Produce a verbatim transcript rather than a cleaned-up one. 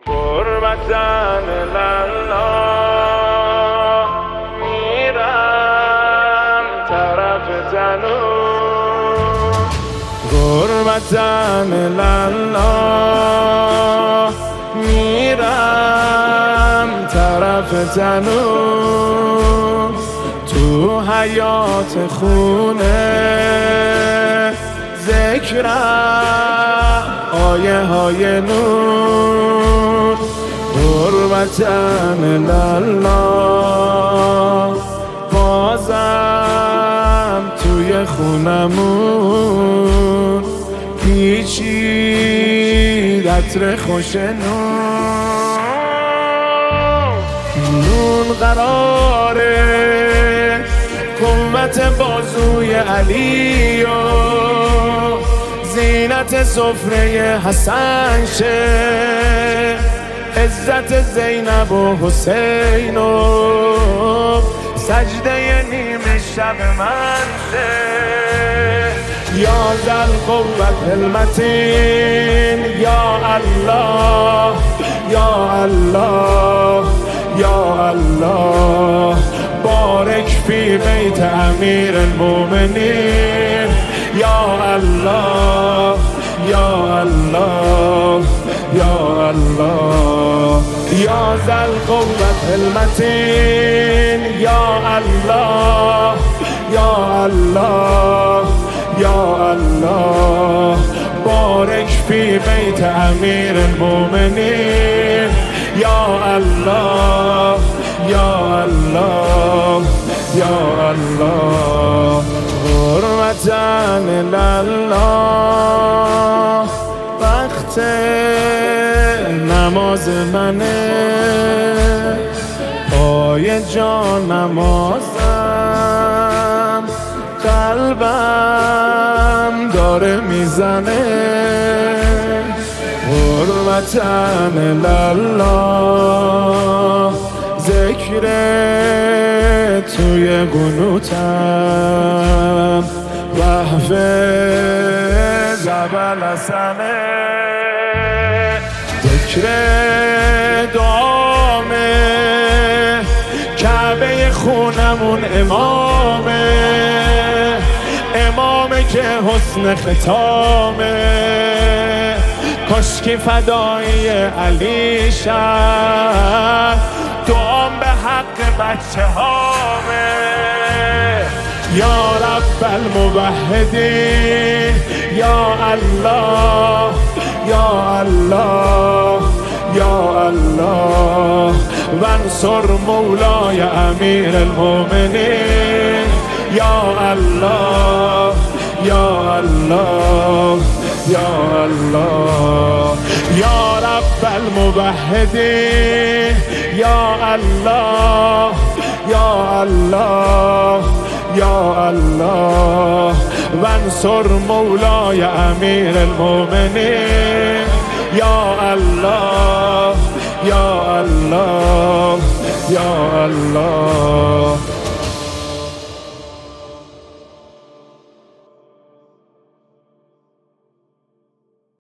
غربتن الله میرم طرف تنور، غربتن الله میرم طرف تنور، تو حیات خونه ذکرم آیه های نور، غربتن الله بازم توی خونمون پیچید عطر خوش نون، نون قراره قوت بازوی علی و زینت سفره حسن شه، عزت زینب و حسین و سجده نیمه شب من شه، یا ذل قوت المتین، یا الله یا الله یا الله، بارک فی بیت امیر المؤمنین، یا الله یا الله یا الله، یا ذل قوت المتین، یا الله یا الله یا الله، بارک فی بیت امیر المؤمنین، یا الله یا الله یا الله، غربتن الله وقت نماز منه، پای جان نمازم قلبم داره میزنه، غربتن الله ذکر توی قنوتم وحف جبل حسنه، ذکر دعامه کعبه خونمون امامه، امامه که حسن ختامه، کاشکی فدایی علی شد، دعام به حق بچه هامه، یا رب الموحدین، یا الله یا الله یا الله، وانصر مولای امیر المؤمنین، یا الله یا الله یا الله، یا رب الموحدین، یا الله یا الله یا الله، وانصر مولای امیر المؤمنین، یا الله یا الله یا الله.